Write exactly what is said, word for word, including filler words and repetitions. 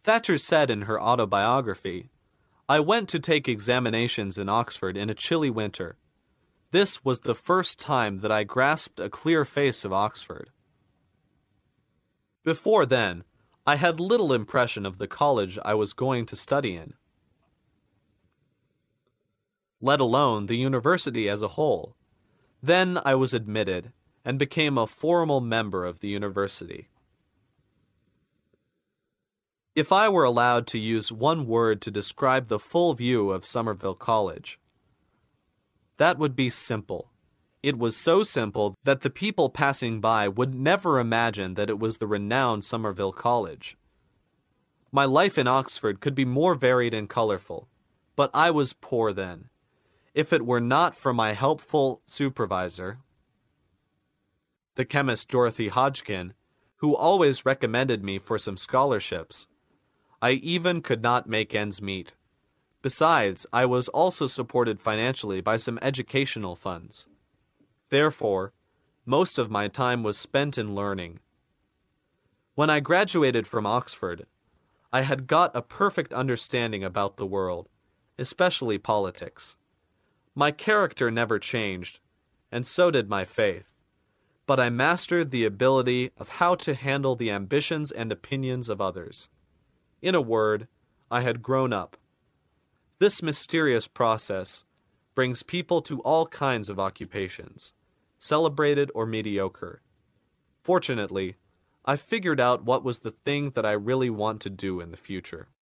Thatcher said in her autobiography, "I went to take examinations in Oxford in a chilly winter. This was the first time that I grasped a clear face of Oxford." Before then, I had little impression of the college I was going to study in, let alone the university as a whole. Then I was admitted and became a formal member of the university. If I were allowed to use one word to describe the full view of Somerville College, that would be simple. It was so simple that the people passing by would never imagine that it was the renowned Somerville College. My life in Oxford could be more varied and colorful, but I was poor then. If it were not for my helpful supervisor, the chemist Dorothy Hodgkin, who always recommended me for some scholarships, I even could not make ends meet. Besides, I was also supported financially by some educational funds. Therefore, most of my time was spent in learning. When I graduated from Oxford, I had got a perfect understanding about the world, especially politics. My character never changed, and so did my faith, but I mastered the ability of how to handle the ambitions and opinions of others. In a word, I had grown up. This mysterious process brings people to all kinds of occupations, celebrated or mediocre. Fortunately, I figured out what was the thing that I really want to do in the future.